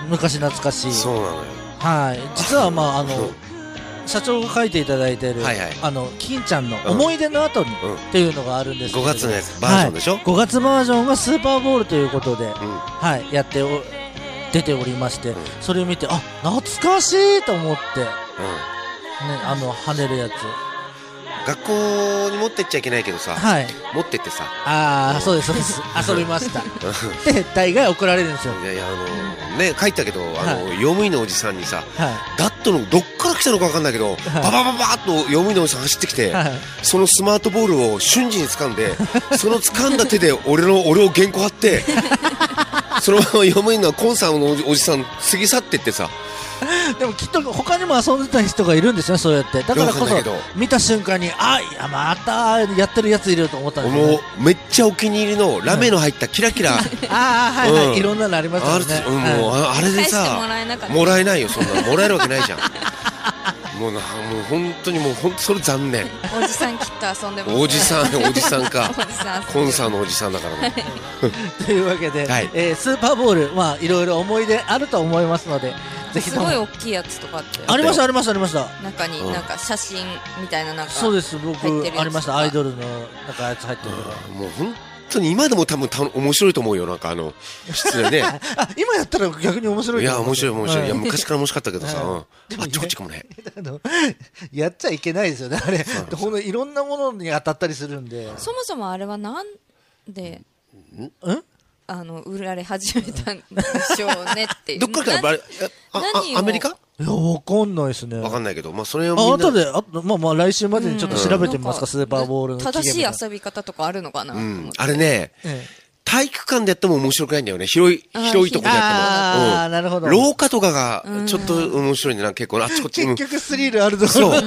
A: 昔懐かしい。
B: そうなのよ。
A: はい、実は社長が書いていただいている、金ちゃんの思い出の後にっていうのがあるんですけど、
B: 5月のやつバージョンでしょ。
A: 5月バージョンがスーパーボールということで、やって出ておりまして、それを見て懐かしいと思って、跳ねるやつ
B: 学校に持ってっちゃいけないけどさ、持ってって
A: さ、そうですそうです、遊びましたで大概怒られるんですよ。
B: いや書いたけど用務員のおじさんにさ、ダットのどっから来たのか分かんないけど、ババババーっと用務員のおじさん走ってきて、そのスマートボールを瞬時に掴んで、その掴んだ手で俺を原稿貼ってそのまま用務員のコンさんのおじさん過ぎ去ってってさ。
A: でもきっと他にも遊んでた人がいるんですよ、そうやって。だからこそ見た瞬間にまたやってるやついると思ったんですよね。
B: めっちゃお気に入りのラメの入ったキラキラ
A: いろんなのありますよね。
B: あれでさ、もらえないよ、そんなのもらえるわけないじゃんもう本当にそれ残念。
C: おじさんきっと遊んでます、ね、
B: おじさんかコンサーのおじさんだからね
A: というわけで、はい、スーパーボール、まあいろいろ思い出あると思いますので、ぜひとも。
C: すごい大きいやつとかって
A: ありました
C: 中になんか写真みたいな、なんか
A: そうです、僕ありました。アイドルのなんかやつ入ってるとか、
B: もう本当に今でも多分面白いと思うよ。なんか失礼ね
A: 今やったら逆に面白い。
B: いや面白い、いや昔から面白かったけどさ、あっちこっちかもね
A: やっちゃいけないですよね、あれ。ほんといろんなものに当たったりするんで。
C: そもそもあれはなんで売られ始めたんでしょうねっていう。
B: どっからかアメリカ？
A: いや、わかんないですね。
B: わかんないけど、まあそれをみんな
A: 後でまあ来週までにちょっと調べてみますか、スーパーボールの
C: 正しい遊び方とかあるのかな。
B: あれね、体育館でやっても面白くないんだよね。広いとこでやっても。
A: ああ、なるほど。
B: 廊下とかがちょっと面白いんで、なんか結構あっちこっち。
A: 結局スリルあるとこ
B: ろ。そう。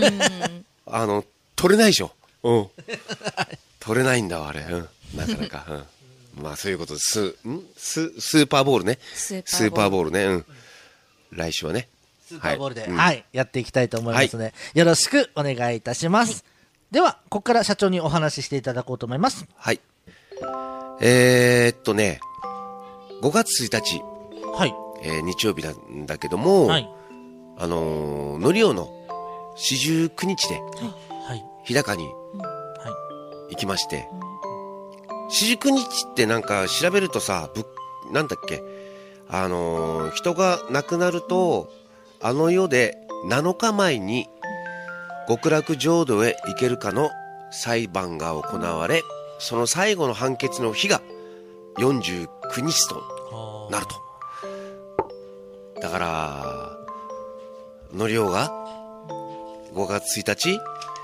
B: 取れないでしょ。取れないんだわあれ。なかなか。まあそういうことでスーパーボールね。スーパーボールね。来週はね。
A: スーパーボールで、やっていきたいと思いますので、よろしくお願いいたします。では、ここから社長にお話ししていただこうと思います。
B: はい。5月1日、
A: はい。
B: 日曜日なんだけども、はい。のりおの49日で、はい。日高に行きまして、49日ってなんか調べるとさ、なんだっけ、人が亡くなると、世で7日前に極楽浄土へ行けるかの裁判が行われ、その最後の判決の日が49日となると。だからのりおが5月1日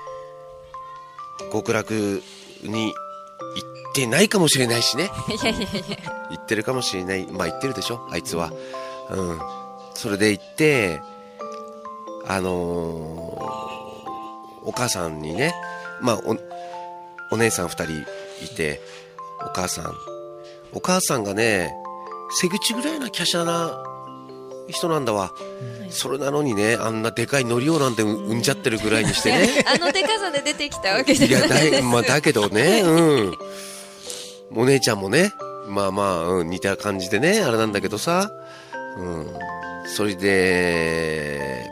B: 極楽に行ってないかもしれないしね。
C: いや
B: 行ってるかもしれない。まあ行ってるでしょあいつは。それで行ってお母さんにね、まあお姉さん2人いて、お母さんがね、背口ぐらいな華奢な人なんだわ、それなのにね、あんなでかいのりおなんて産んじゃってるぐらいにしてね
C: でかさで出てきたわけじゃない。
B: いやまあだけどね、お姉ちゃんもね、まあ似た感じでね、あれなんだけどさ、それで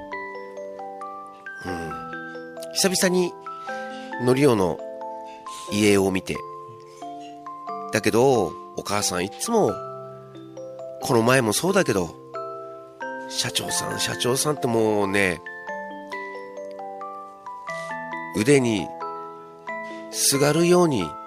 B: 久々にのりおの家を見て、だけどお母さんいつも、この前もそうだけど、社長さんってもうね、腕にすがるように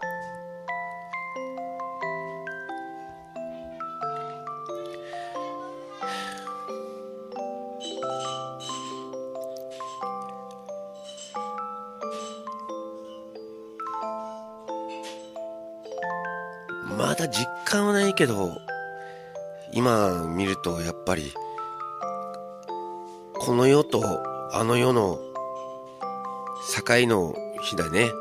B: まだ実感はないけど、今見るとやっぱりこの世とあの世の境の日だね。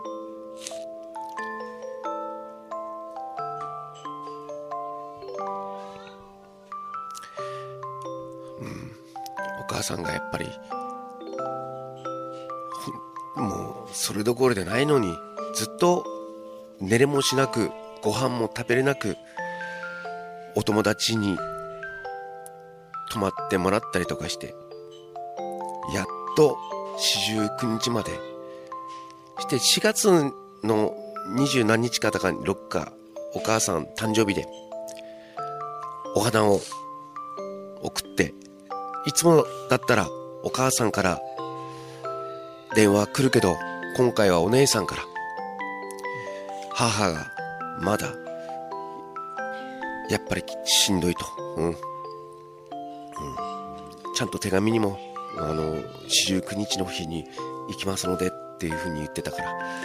B: お母さんがやっぱりもうそれどころでないのに、ずっと寝れもしなく、ご飯も食べれなく、お友達に泊まってもらったりとかして、やっと49日までして、4月の20何日かだか6日、お母さん誕生日でお花を送って、いつもだったらお母さんから電話来るけど、今回はお姉さんから、母がまだやっぱりしんどいと、ちゃんと手紙にも49日の日に行きますのでっていう風に言ってたから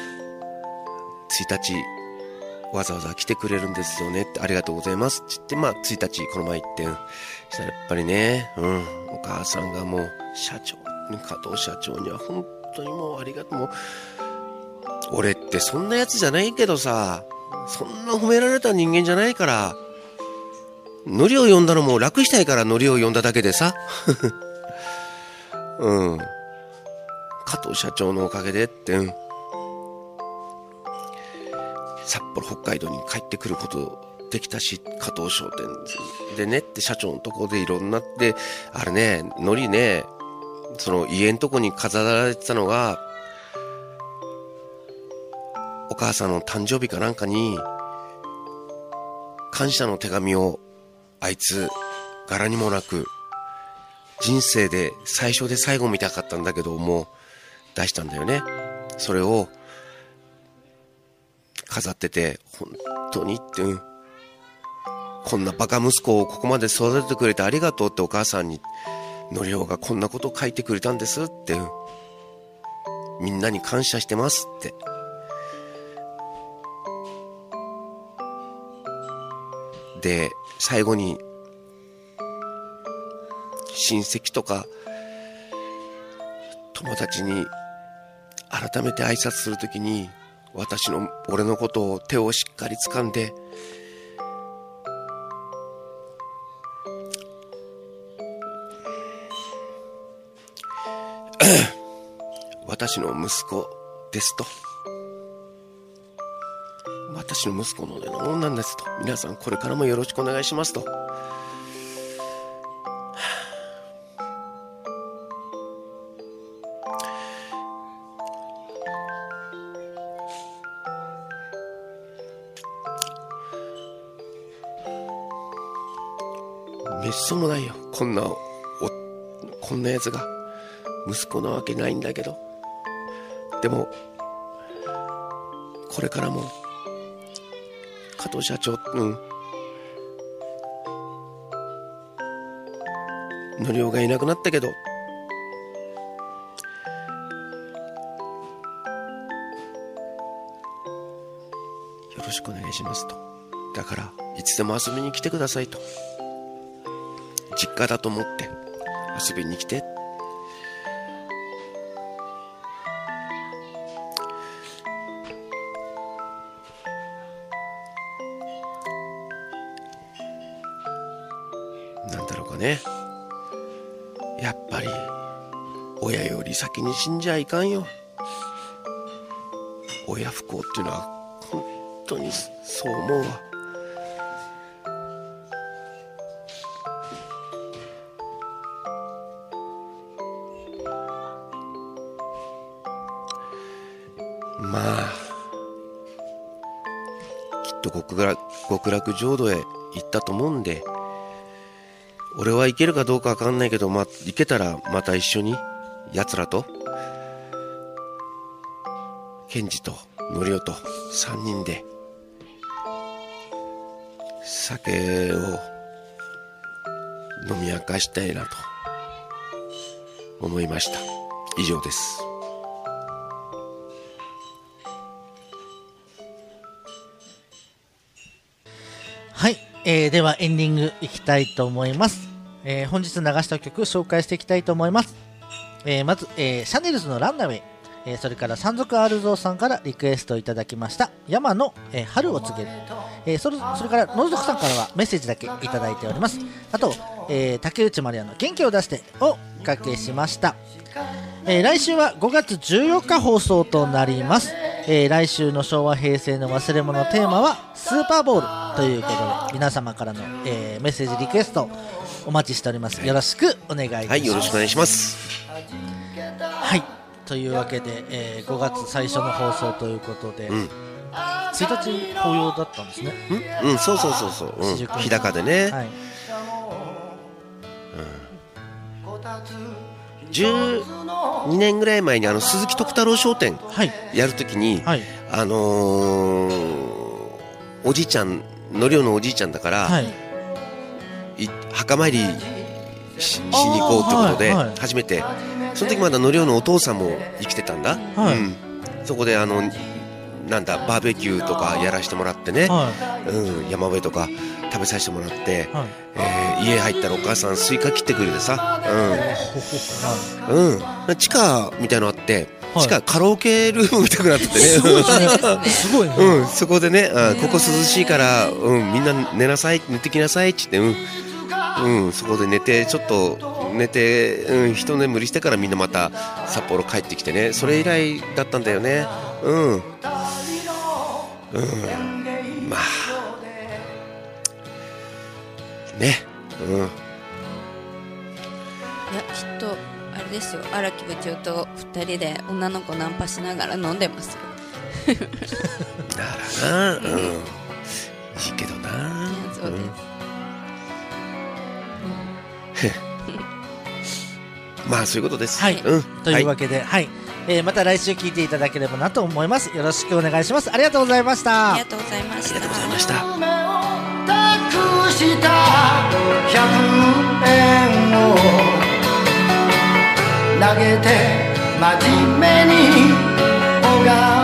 B: 、1日わざわざ来てくれるんですよねって、ありがとうございますって言って、まあ1日この前行って、したらやっぱりね、お母さんがもう加藤社長には本当にもうありがとう。もう俺ってそんなやつじゃないけどさ、そんな褒められた人間じゃないから、のりを呼んだのも楽したいからのりを呼んだだけでさ加藤社長のおかげでって、札幌北海道に帰ってくることできたし、加藤商店でねって社長のところでいろんなってあれね、のりね、その家のとこに飾られてたのがお母さんの誕生日かなんかに感謝の手紙をあいつ柄にもなく人生で最初で最後見たかったんだけどもう出したんだよね。それを飾ってて本当にって、こんなバカ息子をここまで育ててくれてありがとうってお母さんにのりおがこんなことを書いてくれたんですって、みんなに感謝してますって。で最後に親戚とか友達に改めて挨拶するときに俺のことを手をしっかり掴んで私の息子ですと、私の息子のようなもんなんですと、皆さんこれからもよろしくお願いしますと、めっそうもないよ、こんなやつが息子なわけないんだけど、でもこれからも加藤社長、のりおがいなくなったけどよろしくお願いしますと、だからいつでも遊びに来てくださいと、実家だと思って遊びに来て、なんだろうかね、やっぱり親より先に死んじゃいかんよ。親不幸っていうのは本当にそう思うわ。まあきっと極楽浄土へ行ったと思うんで、俺は行けるかどうかわかんないけど、行けたらまた一緒に奴らとケンジとのりおと3人で酒を飲み明かしたいなと思いました。以上です。
A: はい、ではエンディングいきたいと思います。本日流した曲紹介していきたいと思います。まず、シャネルズのランナウェイ、それから山賊アルゾーさんからリクエストいただきました山の、春を告げる、それからのぞくさんからはメッセージだけいただいております。あと、竹内まりやの元気を出してをおかけしました。来週は5月14日放送となります。来週の昭和平成の忘れ物テーマはスーパーボールということで、皆様からの、メッセージリクエストお待ちしております。よろしくお願いいたします。
B: はい、よろしくお願いします。
A: はい、というわけで、5月最初の放送ということで、1日法要だったんですね。
B: そう、日高でね、はい、12年ぐらい前に鈴木徳太郎商店やるときに、はい、おじいちゃんのりおのおじいちゃんだから、はい、墓参り しに行こうということで、初めてその時まだのりおのお父さんも生きてたんだ、はい、そこでなんだバーベキューとかやらせてもらってね、山辺とか食べさせてもらって、家入ったらお母さんスイカ切ってくれてさ、地下みたいなのあって、地下カラオケルームみたいになっててね、
A: すごいね、
B: そこでね、ここ涼しいから、みんな寝てきなさいって言って、そこで寝てちょっと寝て、一眠りしてからみんなまた札幌帰ってきてね、それ以来だったんだよね。まあね、
C: いや、きっとあれですよ、荒木部長と2人で女の子ナンパしながら飲んでますよ。
B: ならな、いいけどな。
C: そうです、
B: まあそういうことです。
A: はい、というわけで、はい、また来週聞いていただければなと思います。よろしくお願いします。ありがとうございました。
C: ありがとうございました。
B: ありがとうございました。
E: 託した100円を投げて真面目に拝む